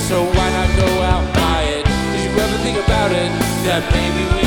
so why not go out and buy it? Did you ever think about it? That maybe we